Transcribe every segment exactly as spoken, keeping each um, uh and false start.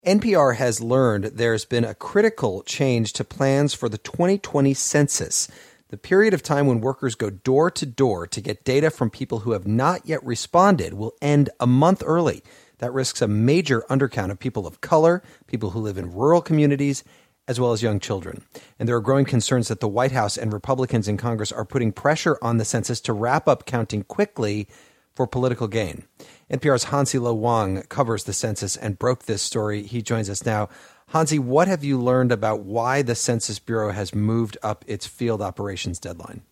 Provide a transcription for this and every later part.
N P R has learned there's been a critical change to plans for the twenty twenty census, the period of time when workers go door to door to get data from people who have not yet responded will end a month early. That risks a major undercount of people of color, people who live in rural communities, as well as young children. And there are growing concerns that the White House and Republicans in Congress are putting pressure on the census to wrap up counting quickly for political gain. N P R's Hansi Lo Wang covers the census and broke this story. He joins us now. Hansi, what have you learned about why the Census Bureau has moved up its field operations deadline?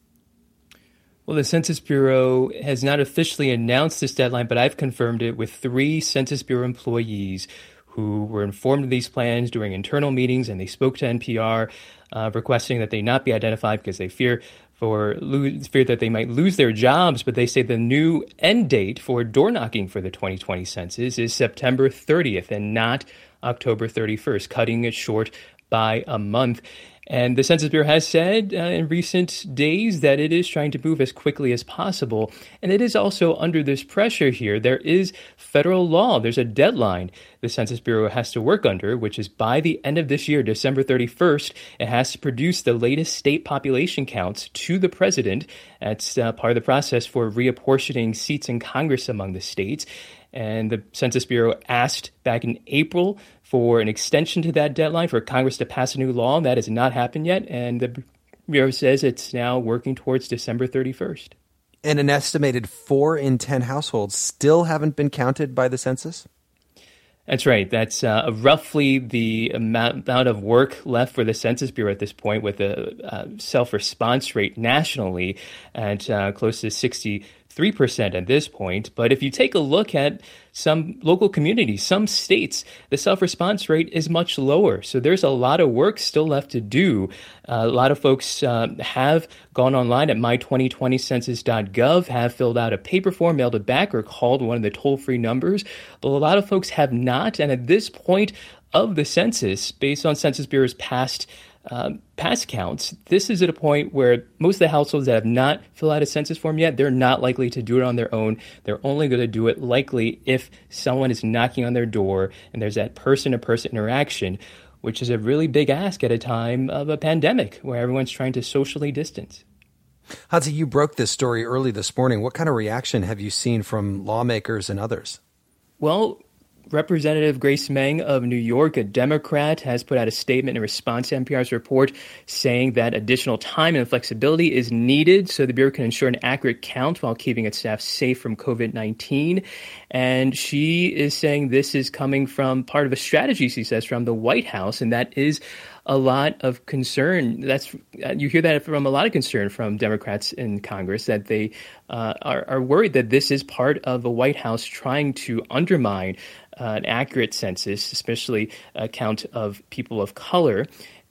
Well, the Census Bureau has not officially announced this deadline, but I've confirmed it with three Census Bureau employees who were informed of these plans during internal meetings, and they spoke to N P R uh, requesting that they not be identified because they fear for lose, fear that they might lose their jobs. But they say the new end date for door knocking for the twenty twenty census is September thirtieth and not October thirty-first, cutting it short by a month. And the Census Bureau has said uh, in recent days that it is trying to move as quickly as possible. And it is also under this pressure here. There is federal law. There's a deadline the Census Bureau has to work under, which is by the end of this year, December thirty-first, it has to produce the latest state population counts to the president. That's uh, part of the process for reapportioning seats in Congress among the states. And the Census Bureau asked back in April for an extension to that deadline for Congress to pass a new law. That has not happened yet. And the Bureau says it's now working towards December thirty-first. And an estimated four in ten households still haven't been counted by the census? That's right. That's uh, roughly the amount, amount of work left for the Census Bureau at this point, with a uh, self-response rate nationally at uh, close to sixty-three percent at this point. But if you take a look at some local communities, some states, the self-response rate is much lower. So there's a lot of work still left to do. Uh, a lot of folks uh, have gone online at my twenty twenty census dot gov, have filled out a paper form, mailed it back, or called one of the toll-free numbers. But a lot of folks have not. And at this point of the census, based on Census Bureau's past Uh, past counts, this is at a point where most of the households that have not filled out a census form yet, they're not likely to do it on their own. They're only going to do it likely if someone is knocking on their door and there's that person-to-person interaction, which is a really big ask at a time of a pandemic where everyone's trying to socially distance. Hansi, you broke this story early this morning. What kind of reaction have you seen from lawmakers and others? Well, Representative Grace Meng of New York, a Democrat, has put out a statement in response to N P R's report saying that additional time and flexibility is needed so the Bureau can ensure an accurate count while keeping its staff safe from covid nineteen. And she is saying this is coming from part of a strategy, she says, from the White House, and that is a lot of concern. That's you hear that from a lot of concern from Democrats in Congress, that they uh, are, are worried that this is part of the White House trying to undermine uh, an accurate census, especially a count of people of color.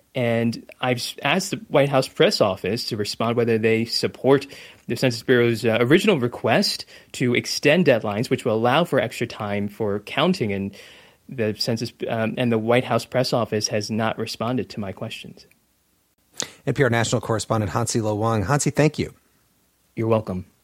And I've asked the White House press office to respond whether they support the Census Bureau's uh, original request to extend deadlines, which will allow for extra time for counting. And the Census um, and the White House press office has not responded to my questions. N P R national correspondent Hansi Lo Wang. Hansi, thank you. You're welcome.